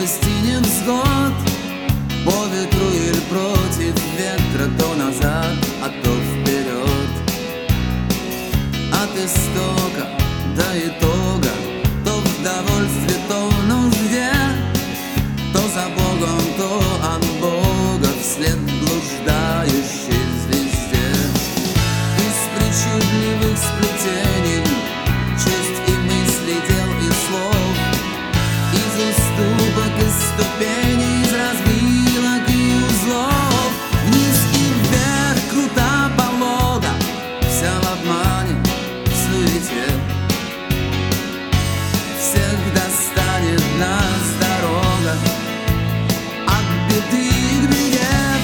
скорость и невзгод, по ветру или против ветра, то назад, а то вперед. От истока до итога, то в довольстве, то в нужде, то за Богом, то от Бога, вслед блуждающей звезде. Из причудливых сплетений честь и мысли, дел и слов, из уступок и ступеней, из развилок и узлов, вниз и вверх, крута полога, вся в обмане, в суете. Всех достанет нас дорога от беды к беде.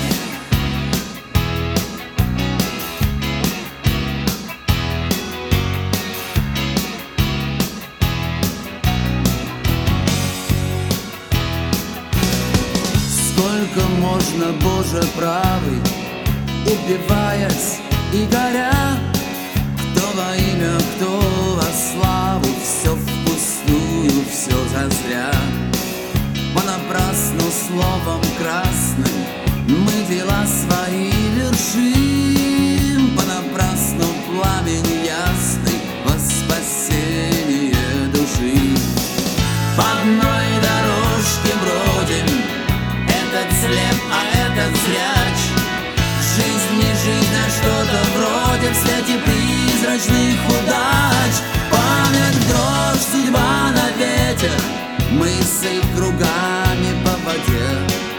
Сколько можно, Боже правый, убиваясь и горя, кто во имя, кто во славу, все впустую, все зазря. Понапрасну словом красным мы дела свои вершим, понапрасну пламень ясный во спасение души. По одной дорожке бродим, этот слеп, а этот зряч. Жизнь не жизнь, а что-то вроде в свете призрачных удач. Память, дрожь, судьба на ветер, мысль кругами по воде.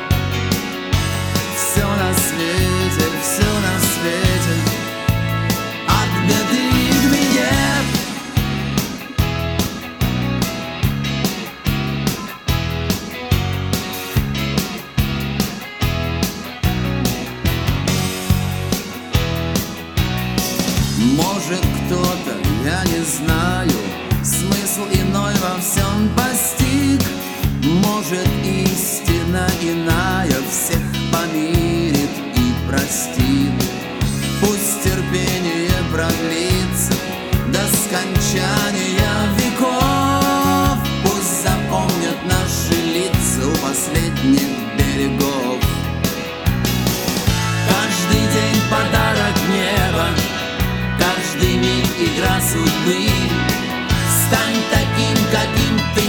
Все на свете, все на свете, от беды к беде. Может, кто-то, я не знаю, смысл иной во всем постиг. Может, истина иная всех помирит и простит. Пусть терпение продлится до скончания веков. Пусть запомнят наши лица у последних берегов. Каждый день подарок неба, каждый миг игра судьбы. Стань таким, каким ты